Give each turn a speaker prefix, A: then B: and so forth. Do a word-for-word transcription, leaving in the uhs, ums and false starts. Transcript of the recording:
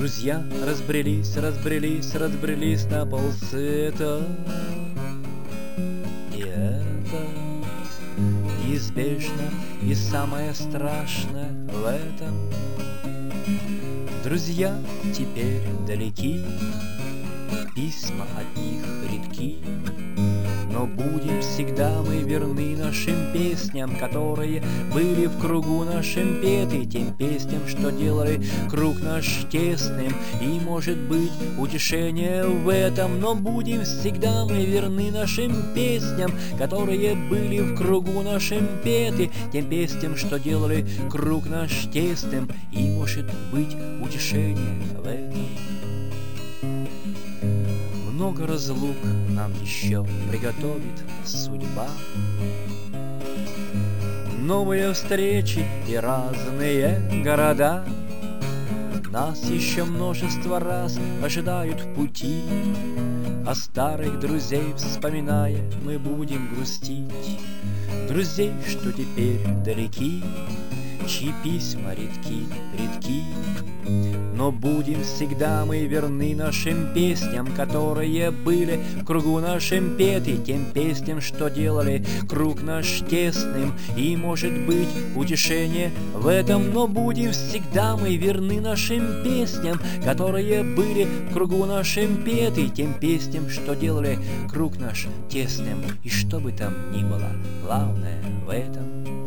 A: Друзья разбрелись, разбрелись, разбрелись на полсвета. И это неизбежно, и самое страшное в этом. Друзья теперь далеки, письма от них редки, но будем всегда мы верны нашим песням, которые были в кругу нашим петы, тем песням, что делали круг наш тесным. И может быть утешение в этом, но будем всегда мы верны нашим песням, которые были в кругу нашим петы, тем песням, что делали круг наш тесным. И может быть утешение в этом. Много разлук нам еще приготовит судьба, новые встречи и разные города. Нас еще множество раз ожидают в пути, а старых друзей вспоминая мы будем грустить. Друзей, что теперь далеки, чьи письма редки, редки, но будем всегда мы верны нашим песням, которые были в кругу нашим петы, тем песням, что делали круг наш тесным. И может быть утешение в этом, но будем всегда мы верны нашим песням, которые были в кругу нашим петы, тем песням, что делали круг наш тесным. И что бы там ни было, главное в этом.